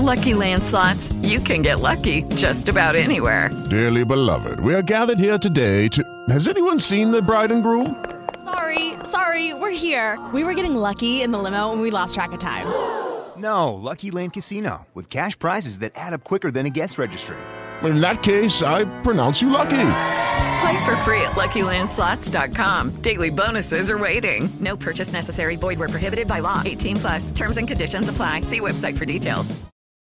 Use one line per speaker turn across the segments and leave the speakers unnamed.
Lucky Land Slots, you can get lucky just about anywhere.
Dearly beloved, we are gathered here today to... Has anyone seen the bride and groom?
Sorry, we're here. We were getting lucky in the limo and we lost track of time.
No, Lucky Land Casino, with cash prizes that add up quicker than a guest registry.
In that case, I pronounce you lucky.
Play for free at LuckyLandSlots.com. Daily bonuses are waiting. No purchase necessary. Void where prohibited by law. 18+. Terms and conditions apply. See website for details.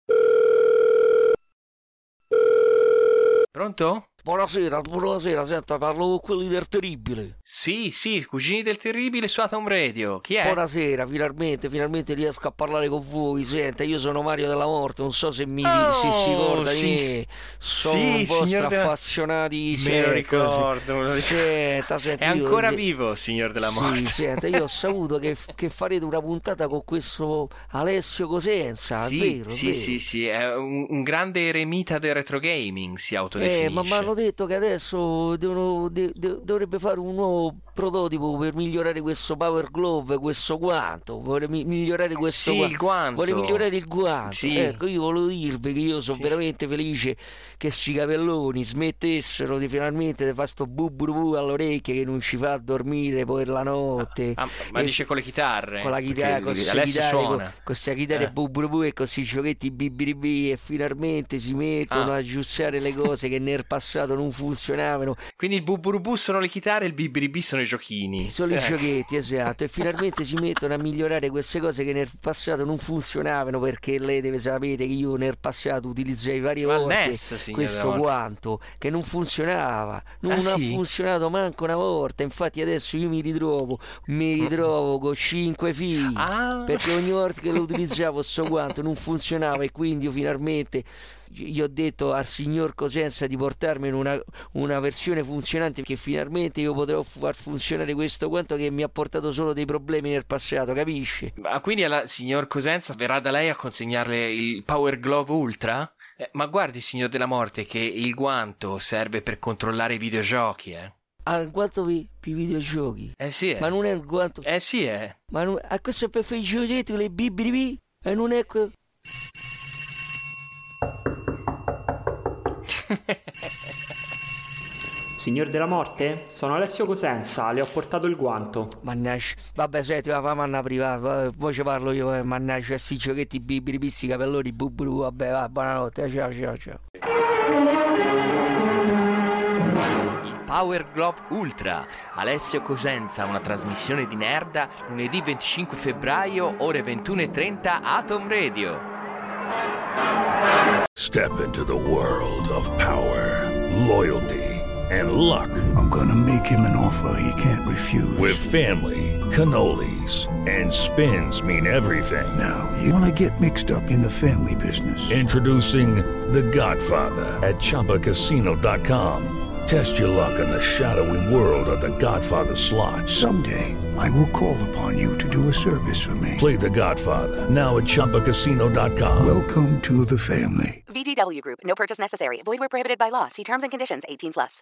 Pronto?
Buonasera, senta, parlo con quelli del Terribile.
Sì, Cugini del Terribile su Atom Radio. Chi è?
Buonasera, finalmente riesco a parlare con voi. Senta, io sono Mario della Morte, non so se si ricorda di me. Sono un po' affazionati.
Me lo ricordo.
Senta,
è ancora vivo, signor della Morte.
Sì, senta, io ho saputo che farete una puntata con questo Alessio Cosenza,
sì,
vero?
Sì, è un grande eremita del retro gaming, si autodefinisce.
Ma mi hanno detto che adesso dovrebbe fare un nuovo prototipo per migliorare questo Power Glove, questo guanto. Vuole migliorare questo
il guanto.
Vuole migliorare il guanto.
Sì.
Ecco, io volevo dirvi che io sono veramente felice che sti capelloni smettessero finalmente di fare sto bu all'orecchie che non ci fa dormire poi la notte.
Ma dice con le chitarre?
Con la chitarra, con questa chitarra bu e con questi giochetti bibiribi, e finalmente si mettono a aggiustare le cose che nel passato non funzionavano.
Quindi il bu sono le chitarre e il bibiribi sono i giochini.
Sono i giochetti, esatto. E finalmente si mettono a migliorare queste cose che nel passato non funzionavano, perché lei deve sapere che io nel passato utilizzai varie volte questo guanto che non funzionava, non ha funzionato manco una volta. Infatti adesso io mi ritrovo con 5 fili perché ogni volta che lo utilizzavo sto guanto non funzionava, e quindi io finalmente gli ho detto al signor Cosenza di portarmi una versione funzionante, che finalmente io potrò far funzionare questo guanto che mi ha portato solo dei problemi nel passato, capisce?
Quindi il signor Cosenza verrà da lei a consegnarle il Power Glove Ultra? Ma guardi, signor della Morte, che il guanto serve per controllare i videogiochi,
il guanto per i videogiochi?
Sì,
Ma non è il guanto?
Sì,
Ma questo è per fare i giochetti, le bibiri? E non è
Signor della Morte? Sono Alessio Cosenza, le ho portato il guanto.
Mannaggia, vabbè, senti, va manna privata, poi ci parlo io, mannaggia, sti giochetti bibiri, pissi, capelloni, bubru, vabbè, va, buonanotte, ciao.
Il Power Glove Ultra, Alessio Cosenza, una trasmissione di Nerda, lunedì 25 febbraio, ore 21:30, Atom Radio.
Step into the world of power, loyalty, and luck.
I'm gonna make him an offer he can't refuse.
With family, cannolis, and spins mean everything.
Now, you wanna get mixed up in the family business.
Introducing The Godfather at ChumbaCasino.com. Test your luck in the shadowy world of The Godfather slot.
Someday, I will call upon you to do a service for me.
Play The Godfather, now at ChumbaCasino.com.
Welcome to the family.
VGW Group. No purchase necessary. Void where prohibited by law. See terms and conditions. 18+.